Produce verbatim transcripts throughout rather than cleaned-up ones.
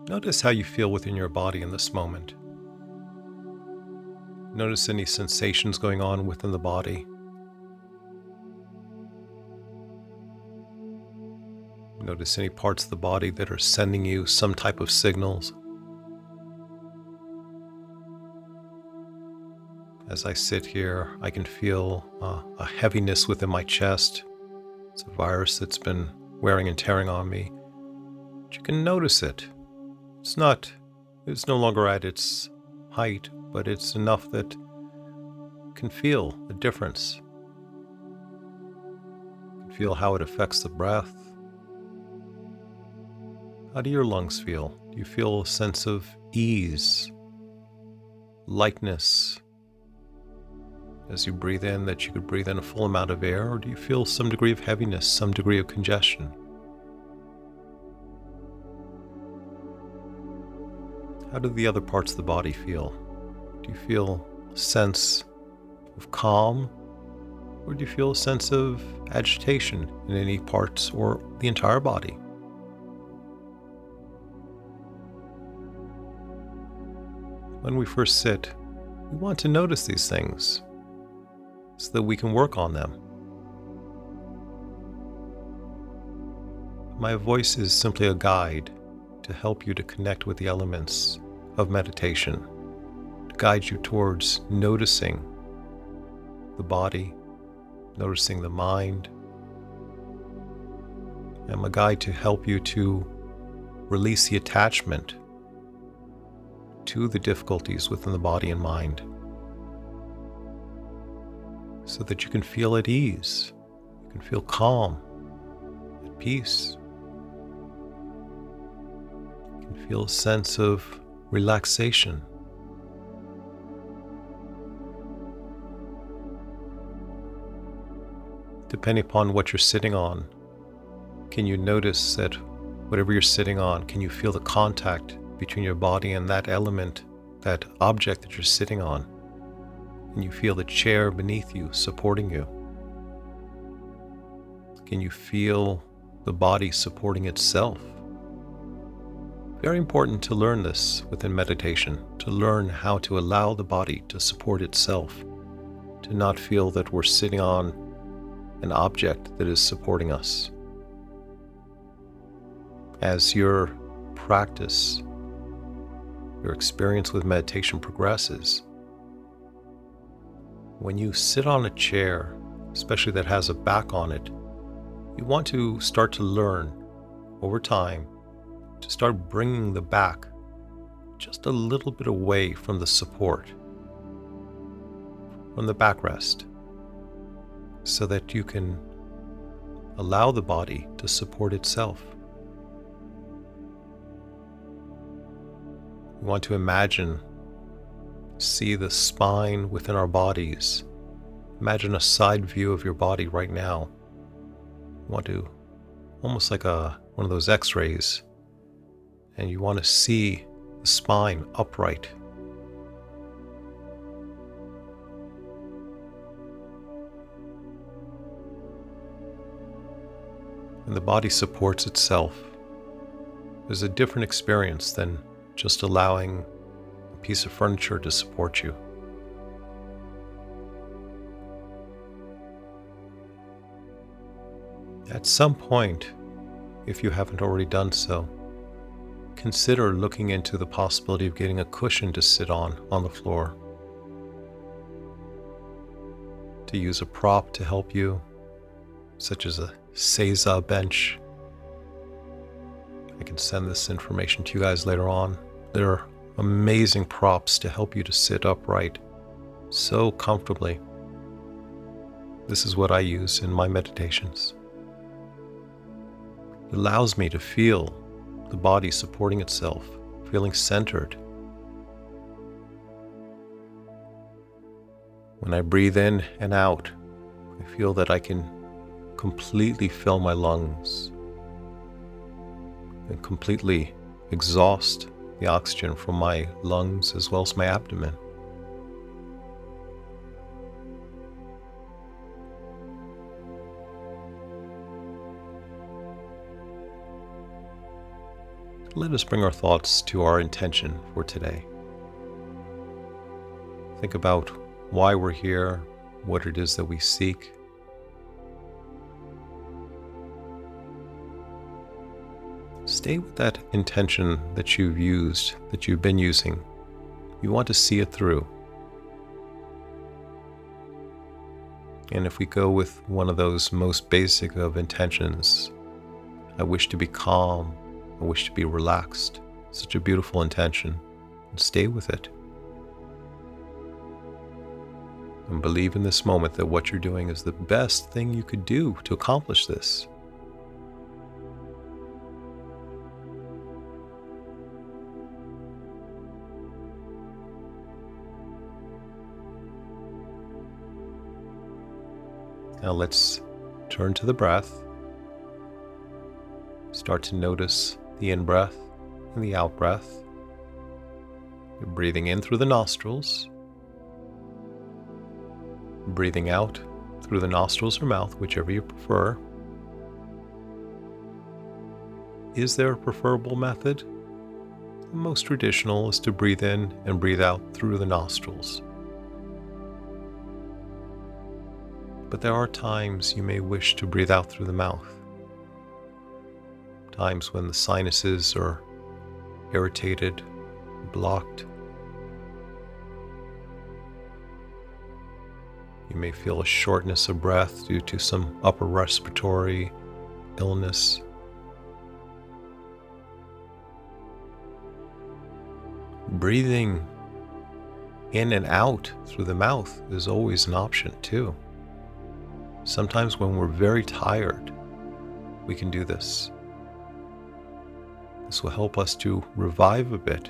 Notice how you feel within your body in this moment. Notice any sensations going on within the body. Notice any parts of the body that are sending you some type of signals. As I sit here, I can feel uh, a heaviness within my chest. It's a virus that's been wearing and tearing on me. But you can notice it. It's not, it's no longer at its height, but it's enough that you can feel the difference. You can feel how it affects the breath. How do your lungs feel? Do you feel a sense of ease, lightness? As you breathe in, that you could breathe in a full amount of air, or do you feel some degree of heaviness, some degree of congestion? How do the other parts of the body feel? Do you feel a sense of calm, or do you feel a sense of agitation in any parts or the entire body? When we first sit, we want to notice these things, so that we can work on them. My voice is simply a guide to help you to connect with the elements of meditation, to guide you towards noticing the body, noticing the mind. I'm a guide to help you to release the attachment to the difficulties within the body and mind, so that you can feel at ease, you can feel calm, at peace. You can feel a sense of relaxation. Depending upon what you're sitting on, can you notice that whatever you're sitting on, can you feel the contact between your body and that element, that object that you're sitting on? Can you feel the chair beneath you supporting you? Can you feel the body supporting itself? Very important to learn this within meditation, to learn how to allow the body to support itself, to not feel that we're sitting on an object that is supporting us. As your practice, your experience with meditation progresses, when you sit on a chair, especially that has a back on it, you want to start to learn over time to start bringing the back just a little bit away from the support, from the backrest, so that you can allow the body to support itself. We want to imagine, see the spine within our bodies. Imagine a side view of your body right now. You want to, almost like a one of those x-rays, and you want to see the spine upright. And the body supports itself. There's a different experience than just allowing a piece of furniture to support you. At some point, if you haven't already done so, consider looking into the possibility of getting a cushion to sit on on the floor, to use a prop to help you, such as a Seiza bench. I can send this information to you guys later on. There are amazing props to help you to sit upright so comfortably. This is what I use in my meditations. It allows me to feel the body supporting itself, feeling centered. When I breathe in and out, I feel that I can completely fill my lungs and completely exhaust the oxygen from my lungs as well as my abdomen. let us bring our thoughts to our intention for today. Think about why we're here, what it is that we seek. Stay with that intention that you've used, that you've been using. You want to see it through. And if we go with one of those most basic of intentions, I wish to be calm, I wish to be relaxed. Such a beautiful intention. And stay with it. And believe in this moment that what you're doing is the best thing you could do to accomplish this. Now let's turn to the breath. Start to notice the in-breath and the out-breath. You're breathing in through the nostrils. Breathing out through the nostrils or mouth, whichever you prefer. Is there a preferable method? The most traditional is to breathe in and breathe out through the nostrils. But there are times you may wish to breathe out through the mouth. Times when the sinuses are irritated, blocked. You may feel a shortness of breath due to some upper respiratory illness. Breathing in and out through the mouth is always an option too. Sometimes when we're very tired, we can do this. This will help us to revive a bit.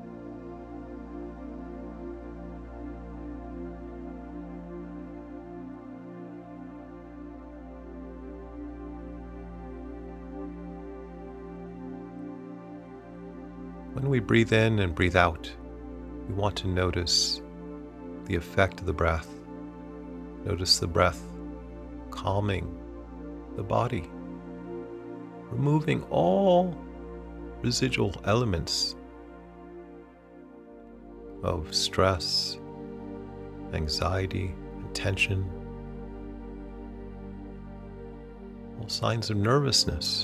When we breathe in and breathe out, we want to notice the effect of the breath. Notice the breath calming the body, removing all residual elements of stress, anxiety, and tension, all signs of nervousness,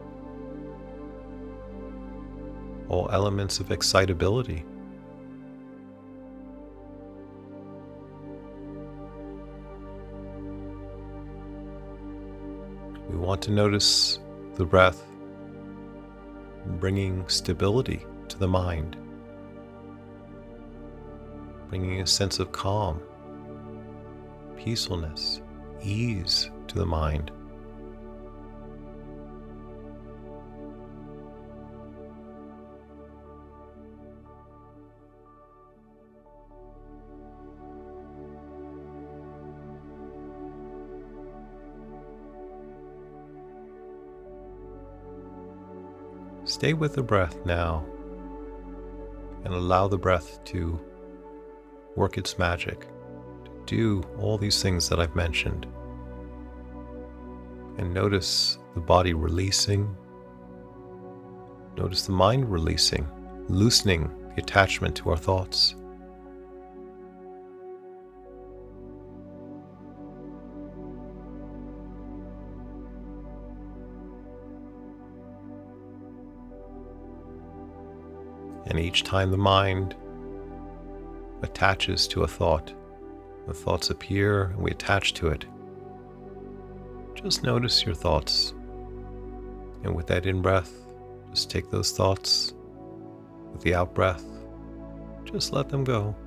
all elements of excitability. We want to notice the breath bringing stability to the mind, bringing a sense of calm, peacefulness, ease to the mind. Stay with the breath now and allow the breath to work its magic, to do all these things that I've mentioned. And notice the body releasing. Notice the mind releasing, loosening the attachment to our thoughts. And each time the mind attaches to a thought, the thoughts appear and we attach to it. Just notice your thoughts. And with that in-breath, just take those thoughts. With the out-breath, just let them go.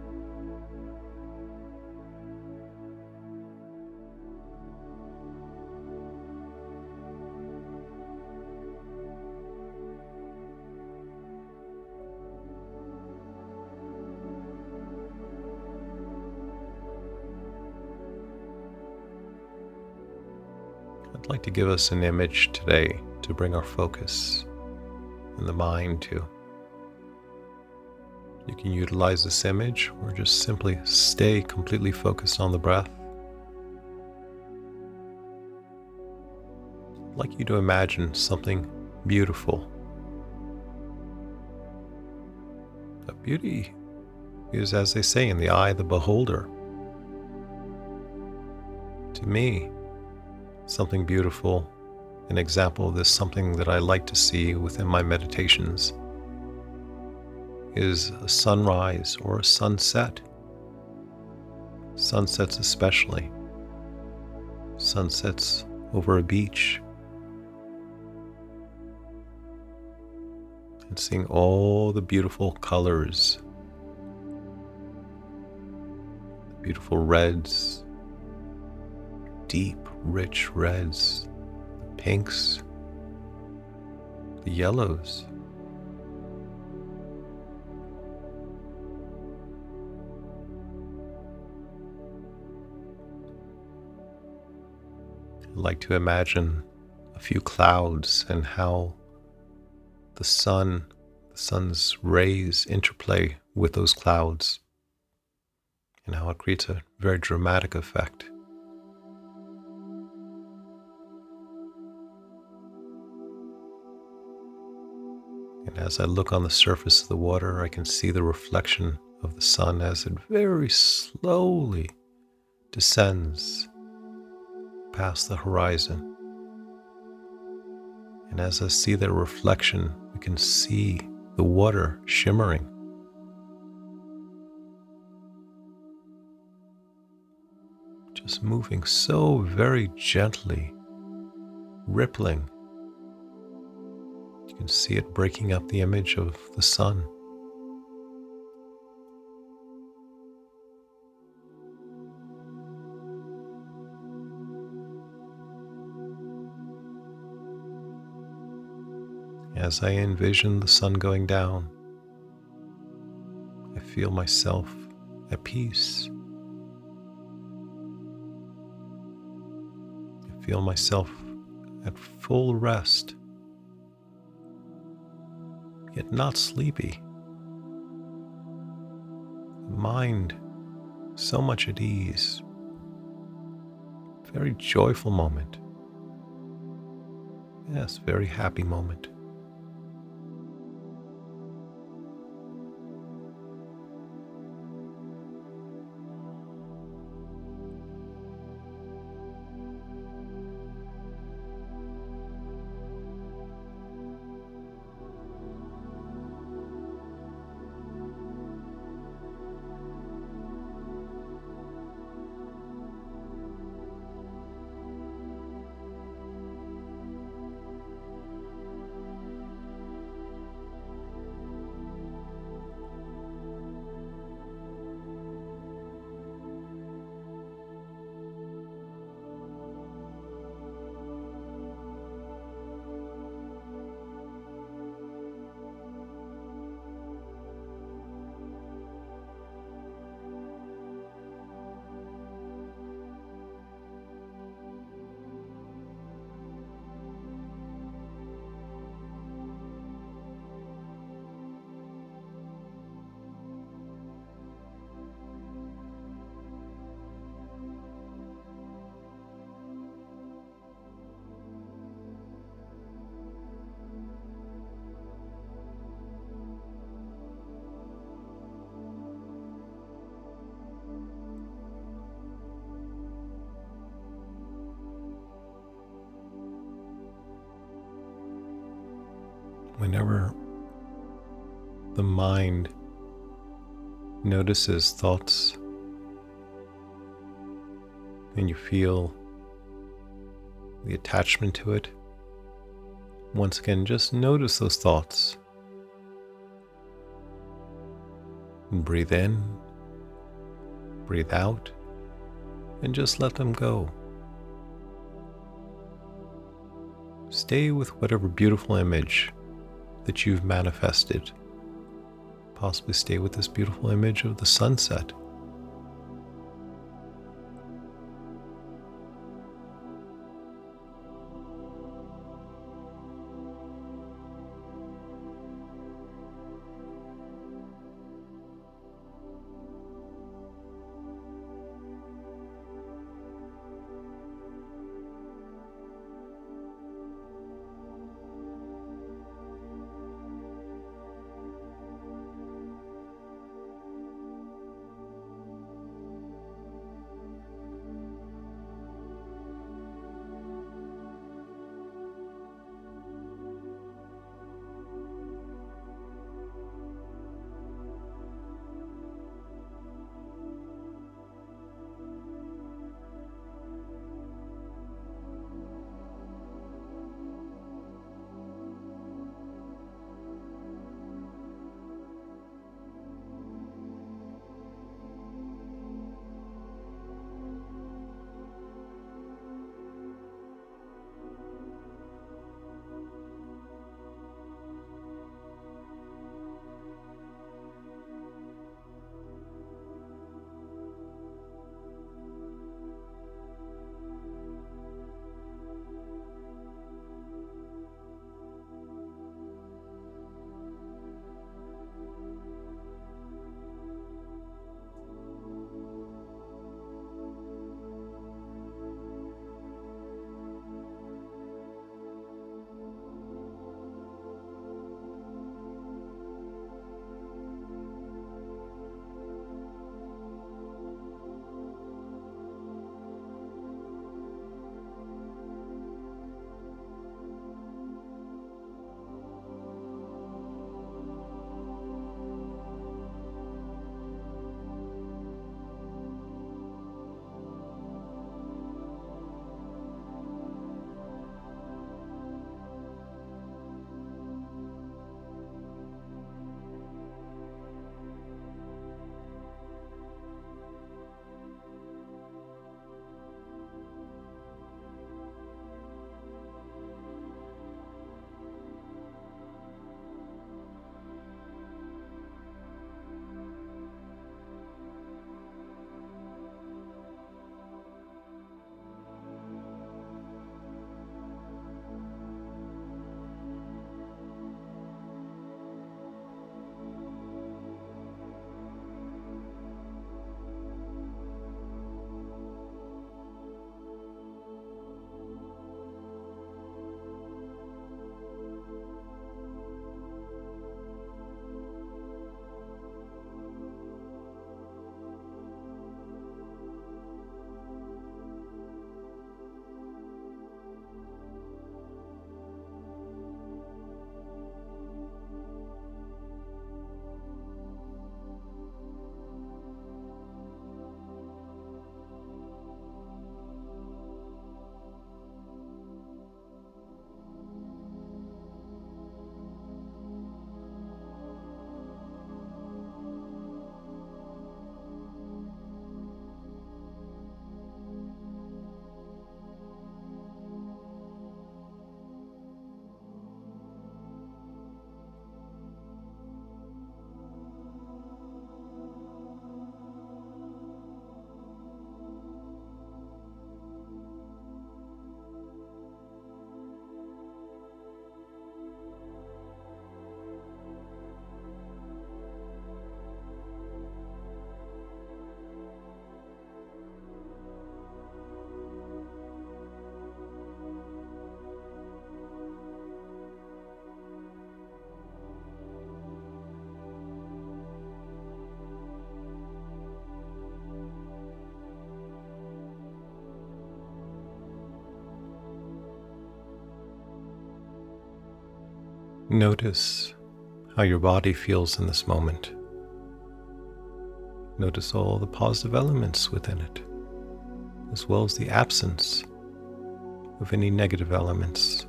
I'd like to give us an image today to bring our focus and the mind to. You can utilize this image or just simply stay completely focused on the breath. I'd like you to imagine something beautiful Beauty is, as they say, in the eye of the beholder. To me, something beautiful, an example of this, something that I like to see within my meditations, is a sunrise or a sunset. Sunsets especially. Sunsets over a beach. And seeing all the beautiful colors, the beautiful reds, deep, rich reds, the pinks, the yellows. I like to imagine a few clouds and how the sun, the sun's rays interplay with those clouds, and how it creates a very dramatic effect. And as I look on the surface of the water, I can see the reflection of the sun as it very slowly descends past the horizon. And as I see that reflection, we can see the water shimmering. Just moving so very gently, rippling. You can see it breaking up the image of the sun. As I envision the sun going down, I feel myself at peace. I feel myself at full rest, yet not sleepy. The mind so much at ease. Very joyful moment. Yes, very happy moment. Whenever the mind notices thoughts and you feel the attachment to it, once again, just notice those thoughts. And breathe in, breathe out, and just let them go. Stay with whatever beautiful image that you've manifested. Possibly stay with this beautiful image of the sunset. Notice how your body feels in this moment. Notice all the positive elements within it, as well as the absence of any negative elements.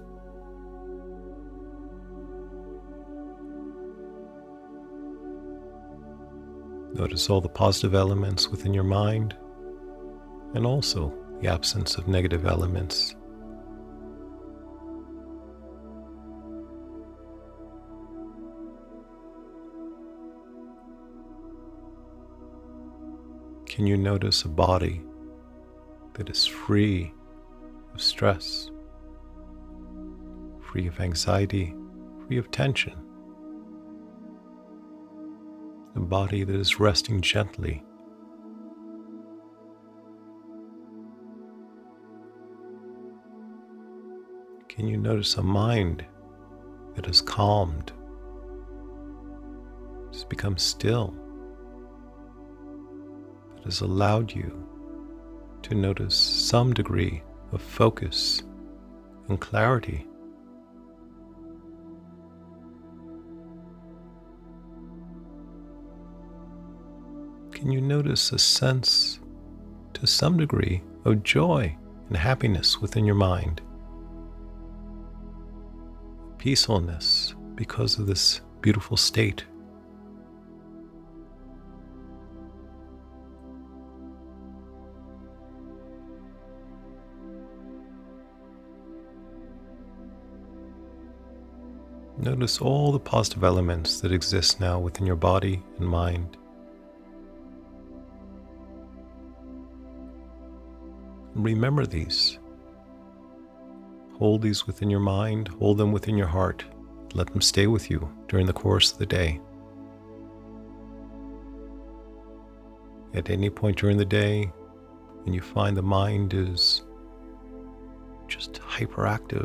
Notice all the positive elements within your mind, and also the absence of negative elements. Can you notice a body that is free of stress, free of anxiety, free of tension? A body that is resting gently. Can you notice a mind that is calmed, has become still, that has allowed you to notice some degree of focus and clarity? Can you notice a sense, to some degree, of joy and happiness within your mind? Peacefulness because of this beautiful state. Notice all the positive elements that exist now within your body and mind. Remember these. Hold these within your mind, hold them within your heart. Let them stay with you during the course of the day. At any point during the day, when you find the mind is just hyperactive,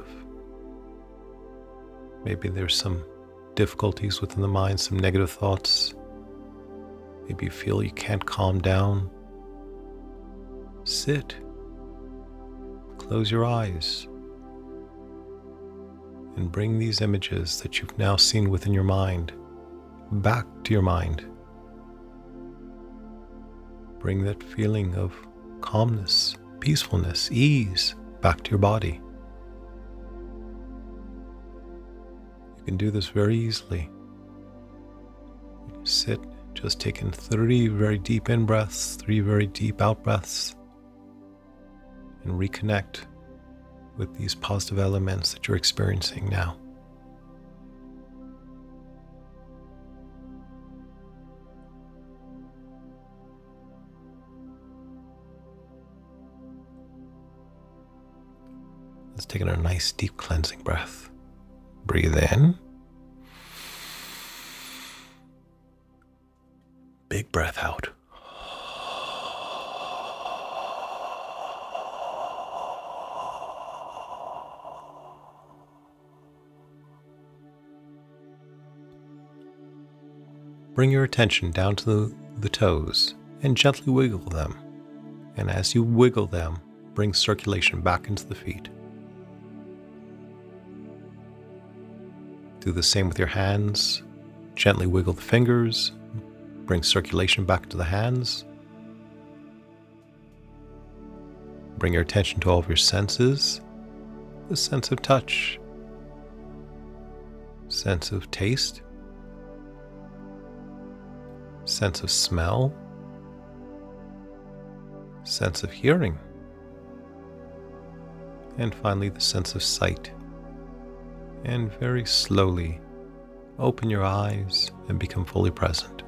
maybe there's some difficulties within the mind, some negative thoughts, maybe you feel you can't calm down, sit. Close your eyes and bring these images that you've now seen within your mind back to your mind. Bring that feeling of calmness, peacefulness, ease back to your body. You can do this very easily. Sit, just taking three very deep in breaths, three very deep out breaths, and reconnect with these positive elements that you're experiencing now. Let's take in a nice deep cleansing breath. Breathe in. Big breath out. Bring your attention down to the, the toes and gently wiggle them. And as you wiggle them, bring circulation back into the feet. Do the same with your hands. Gently wiggle the fingers. Bring circulation back into the hands. Bring your attention to all of your senses. The sense of touch, sense of taste, sense of smell, sense of hearing, and finally the sense of sight. And very slowly open your eyes and become fully present.